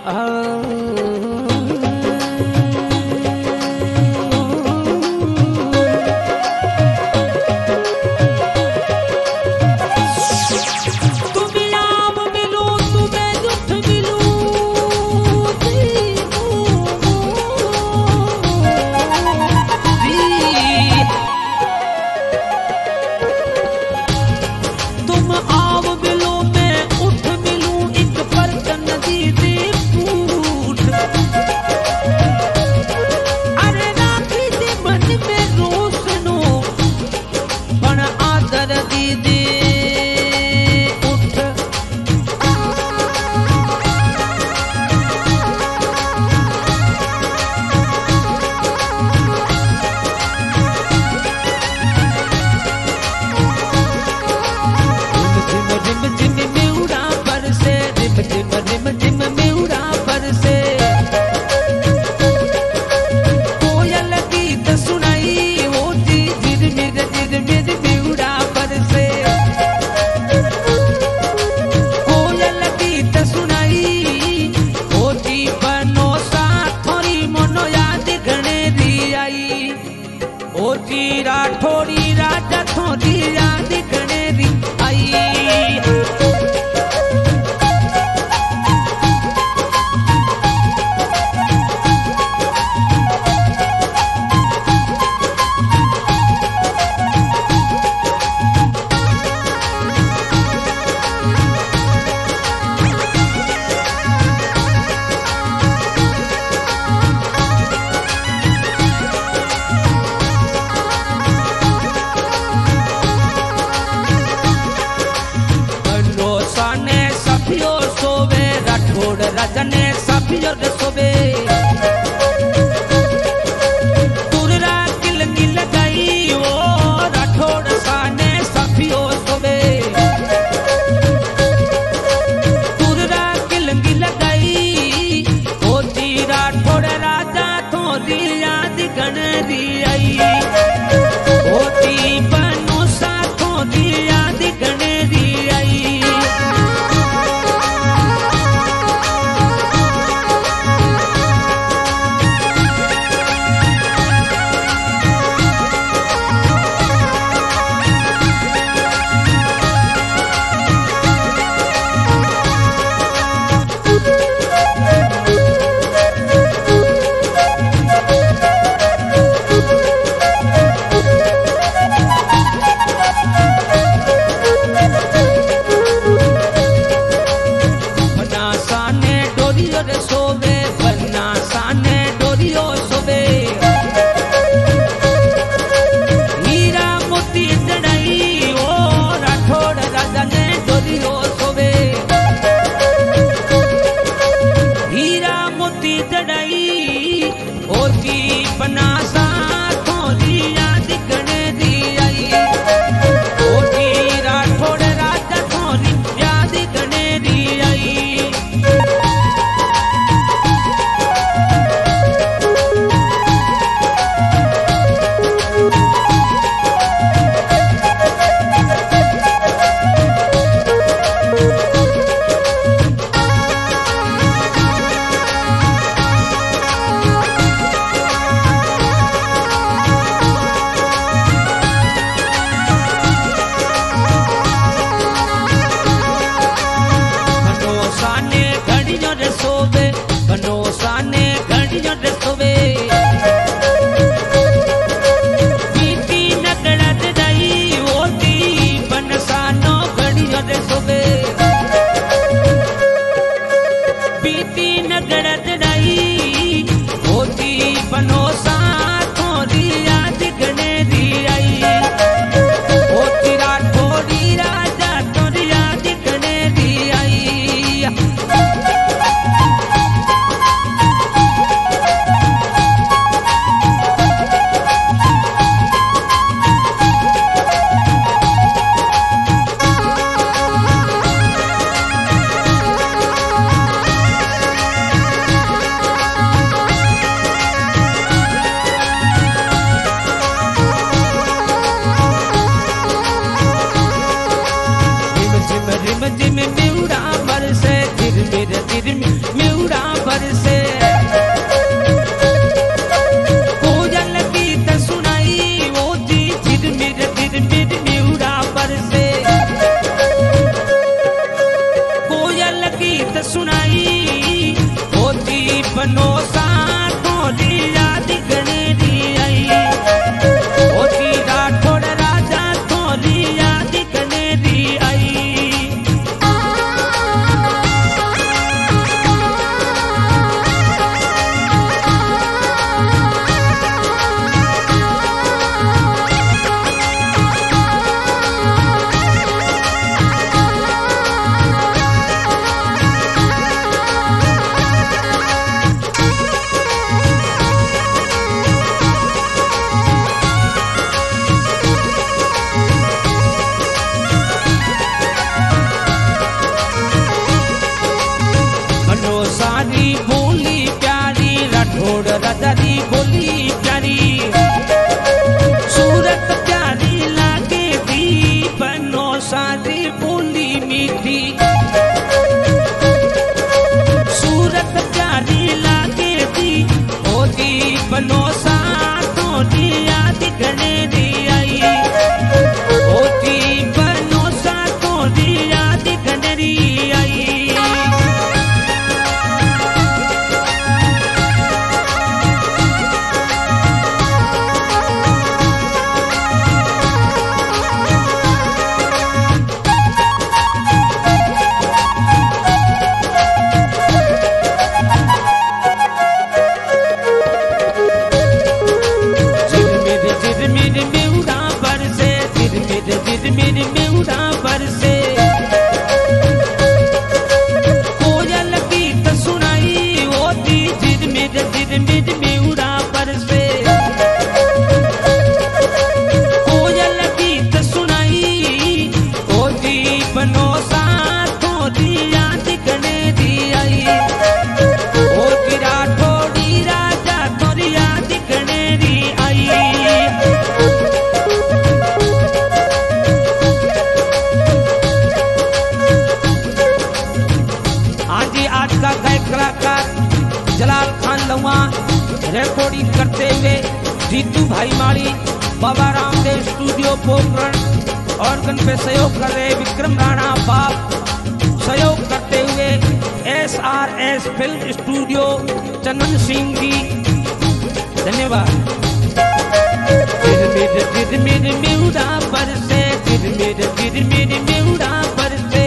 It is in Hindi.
राठौड़ी राजा थोड़ी याद गणेरी आई। रजने सफियो सोबे तुरा किल गिल गई ओ राठौड़ साने सफियो सोबे तुरा किल गिल गई ओ ती राठौड़ राजा थोड़ी याद गणरी आई ओ ती बनो सा थोड़ी याद गणरी आई। Miura सुनाई होती बनोसा थोड़ी याद गणेरी आई होती राठौड़ राजा थोड़ी याद गणेरी आई सारी बोली प्यारी राठौड़ राजारी बोली प्यारी सूरत प्यारी लागे दी बनो सारी बोली मीठी सूरत प्यारी लागे दी होती बनो सा थोड़ी याद गणेरी आई होती बनो सा थोड़ी याद गणेरी आई मेरे मेउड़ा बरसे कोयल गीत सुनाई होती जिद मेरे मेउड़ा बरसे कोयल गीत सुनाई होती बनोसा थोड़ी याद गणेरी आई होती राठौड़ी राजा थोड़ी याद गणेरी आई आज का गायक कलाकार जलाल खान लवा रिकॉर्डिंग करते हुए जीतू भाई माली बाबा रामदेव स्टूडियो पोखरण ऑर्गन पे सहयोग कर रहे विक्रम राणा बाप सहयोग करते हुए SRS Film Studio Chandan Singh ji धन्यवाद। मेरे मेउड़ा पर से मेरे मेउड़ा पर से